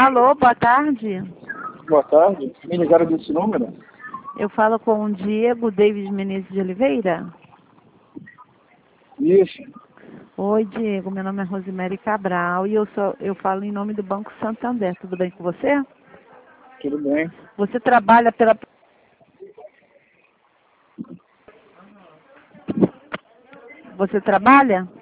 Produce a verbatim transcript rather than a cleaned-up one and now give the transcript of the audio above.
Alô, boa tarde. Boa tarde. Me ligaram desse número? Eu falo com o Diego David Menezes de Oliveira. Isso. Oi, Diego. Meu nome é Rosemary Cabral e eu, sou, eu falo em nome do Banco Santander. Tudo bem com você? Tudo bem. Você trabalha pela... Você trabalha?